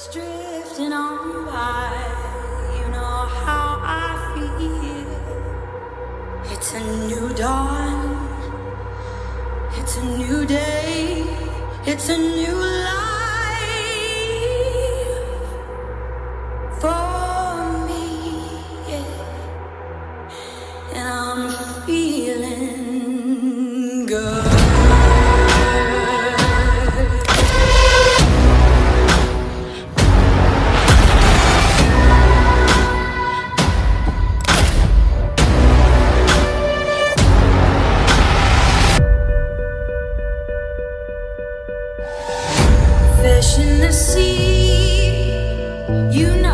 drifting on by, you know how I feel. It's a new dawn, it's a new day, it's a new life for me, yeah. And I'm feeling good. Fish in the sea, you know.